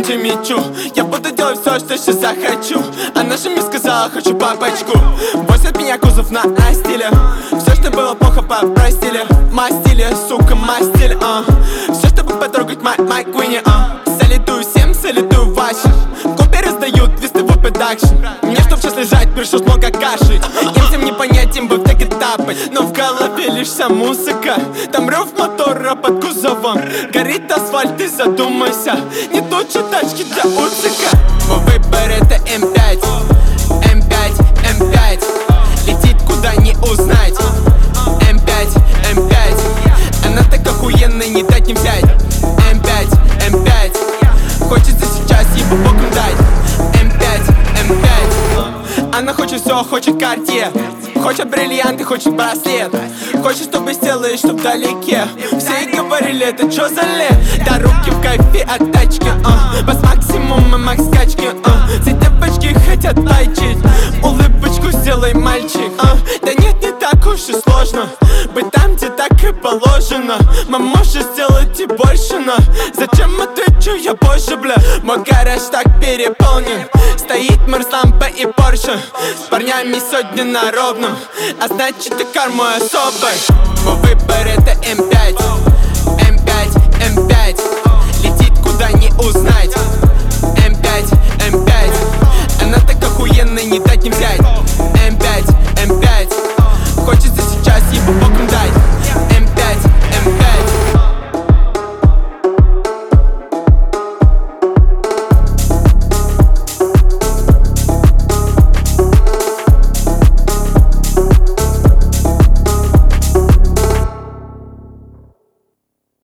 где мечу. Я буду делать все, что сейчас захочу. Она же мне сказала, хочу папочку. Бойся от меня кузов на стиле. Все, что было плохо, попростили. Мастили, сука, мастили, Все, чтобы потрогать май Куини, Салютую всем, салютую вашим. Копии раздают, вестовой продакшн. Мне, чтоб сейчас лежать, пришлось много каши. Им всем не понять, им бы в таки тапать. Но в голове лишь вся музыка. Там рев мотора под кузовом. Горит асфальт, ты задумайся. Не точно тачки для Уцика. Мой выбор это М5, М5, М5. Летит куда не узнать. М5, М5. Она так охуенная, не дать не взять. М5, М5. Хочется сейчас ей по бокам дать. М5, М5. Она хочет все, хочет Cartier. Хочет бриллианты, хочет браслет. Хочет, чтобы сделали, чтоб вдалеке. Все и говорили, это чё за лет? Да руки в кайфе от тачки, Бас максимум и макс скачки, Все девочки хотят тайчить. Улыбочку сделай, мальчик, Да нет, не так уж и сложно быть там, где так и положено. Мы можем сделать и больше, но зачем отвечу я позже, бля? Мой гараж так переполнен. Стоит Мерс, лампа и Порше. С парнями сегодня на ровном, а значит и карму особой. Мой выбор это М5, М5, М5. Летит куда не узнать.